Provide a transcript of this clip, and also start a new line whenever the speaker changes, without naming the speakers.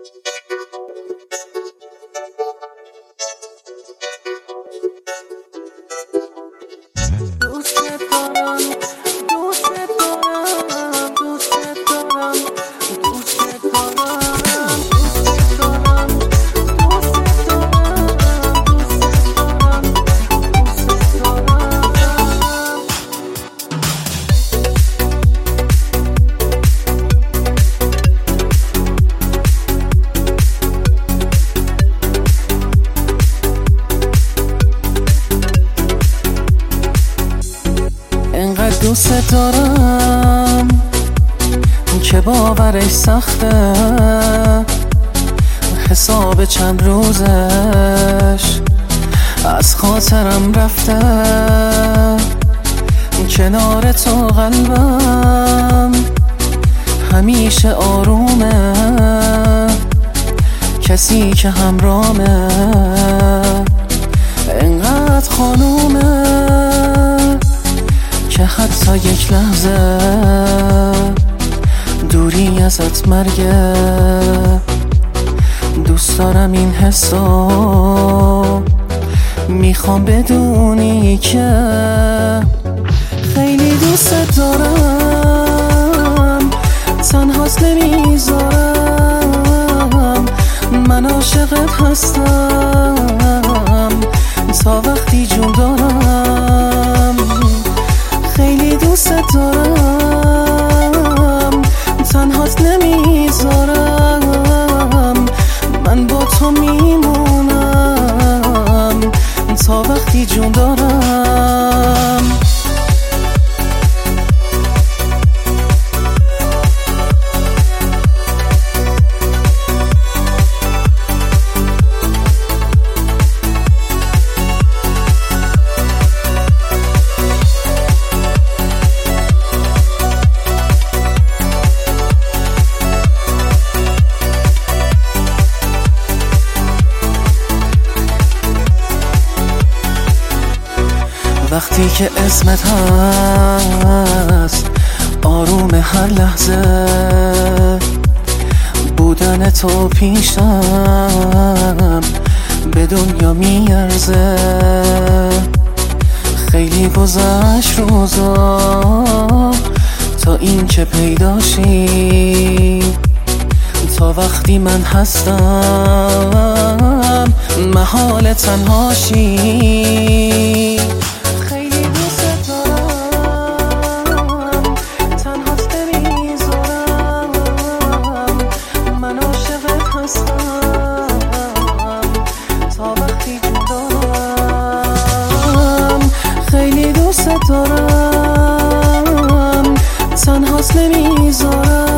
انقدر دوست دارم که باورش سخته، حساب چند روزش از خاطرم رفته. کنار تو قلبم همیشه آرومه، کسی که همرامه انقدر خانومه که حتی یک لحظه دوری ازت مرگه. دوست دارم این حسو، میخوام بدونی که خیلی دوست دارم، تنهاست نمیذارم، من عاشقت هستم تا وقتی جون دارم. خیلی دوست دارم، تنهاست نمیذارم، من با تو میمونم تا وقتی جون دارم. وقتی که اسمت هست آروم هر لحظه، بودن تو پیشم به دنیا میارزه. خیلی گذشت روزا تا این که پیداشی، تا وقتی من هستم محال تنهاشی. خیلی دوست دارم، تنهاست نمیذارم،